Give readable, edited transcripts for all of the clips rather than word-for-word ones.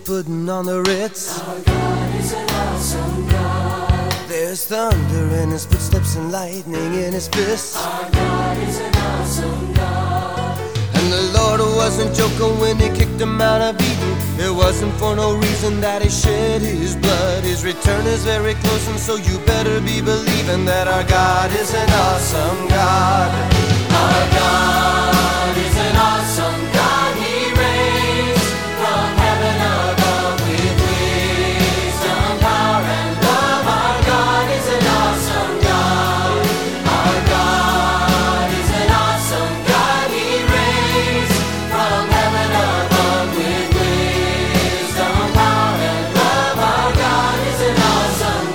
putting on the Ritz. Our God is an awesome God. There's thunder in his footsteps and lightning in his fists. Our God is an awesome God. And the Lord wasn't joking when he kicked him out of Eden. It wasn't for no reason that he shed his blood. His return is very close, and so you better be believing that our God is an awesome God. Our God is an awesome God. He reigns from heaven above with wisdom, power, and love. Our God is an awesome God. Our God is an awesome God. He reigns from heaven above with wisdom, power, and love. Our God is an awesome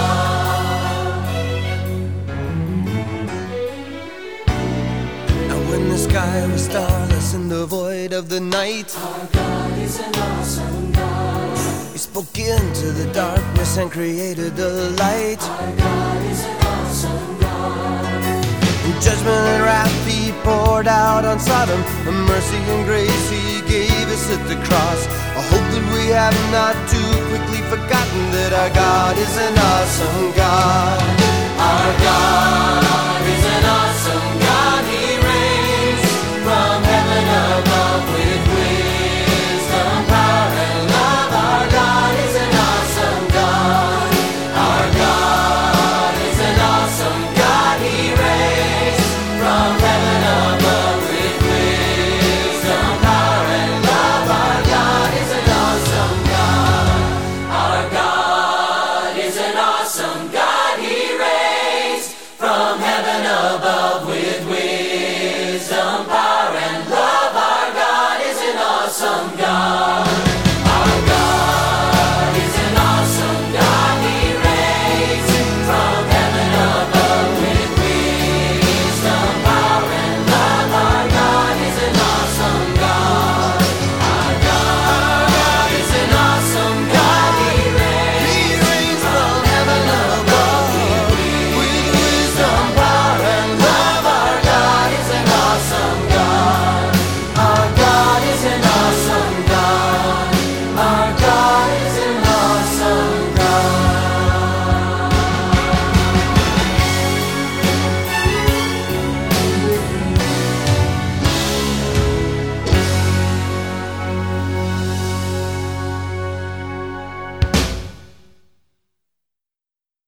God. Now when the sky was starless in the void of the night, Our God is an awesome God. he spoke into the darkness and created the light. Our God is an awesome God. In judgment and wrath he poured out on Sodom. The mercy and grace he gave us at the cross. I hope that we have not too quickly forgotten that our God is an awesome God. Our God